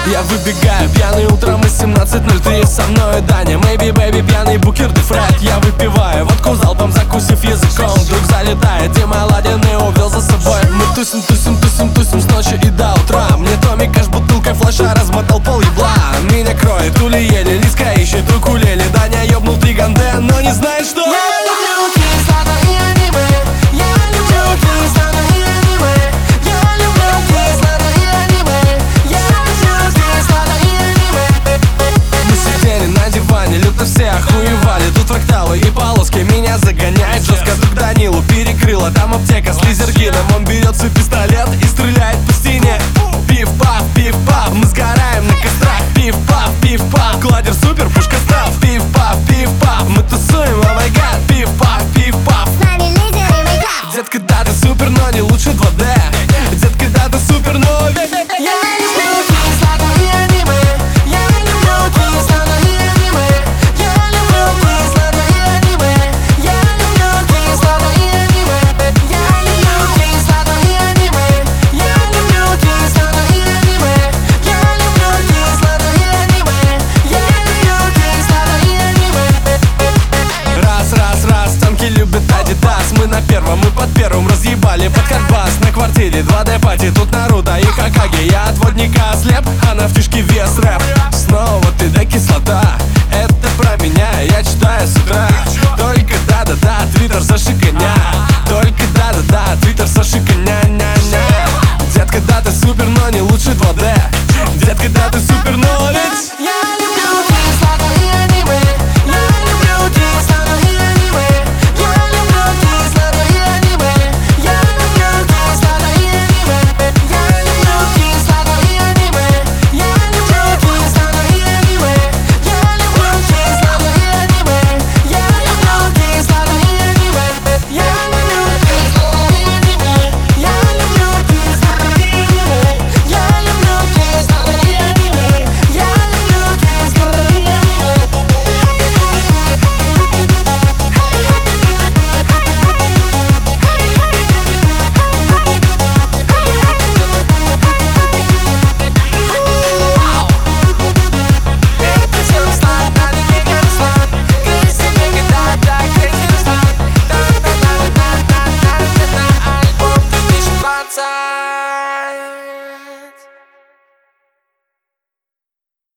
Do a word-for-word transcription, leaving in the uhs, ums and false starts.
Я выбегаю пьяный утром восемнадцать ноль три. Со мной Даня, maybe baby, пьяный букер де Фред. Я выпиваю водку залпом, закусив языком. Вдруг залетает Дима Аладдин и увел за собой. Мы тусим, тусим, тусим, тусим с ночи и до утра. Мне Томик аж бутылкой флеша размотал пол ебла. Меня кроет улиели, Лиска ищет укулеле. Даня ёбнул три ганде, но не знает, что я люблю кислоту и аниме. Я люблю кислоту и аниме. Я люблю кислоту и аниме. Я люблю кислоту и аниме. Мы сидели на диване, люто все охуевали. Тут фракталы и полоски меня загоняет жестко. Вдруг Данилу перекрыло, там аптека с лизергином. Он берет свой пистолет и стреляет по стене. Пиф-паф, пиф-паф, мы сгораем на кострах. Пиф-паф, пиф-паф, кладер супер, пушка страв. Пиф-паф, пиф-паф, мы тусуем, о май гад. Пиф-паф, пиф-паф. С нами лидеры, мейкап. Детка, да, ты супер, но не лучше два дэ. Детка, да, ты супер, но я люблю кислоту и аниме. Я люблю кислоту и аниме. Я люблю кислоту и аниме. Я люблю кислоту и аниме. Я люблю кислоту и аниме. Я люблю кислоту и аниме. Я люблю кислоту и аниме. Я люблю кислоту и аниме. Раз, раз, раз, танки любят Адидас. Мы на первом, мы под первым разъебали под карбас. На квартире два дэ пати, тут Наруто и Хокаге. Я от водника слеп, а на втюшке вес рэп.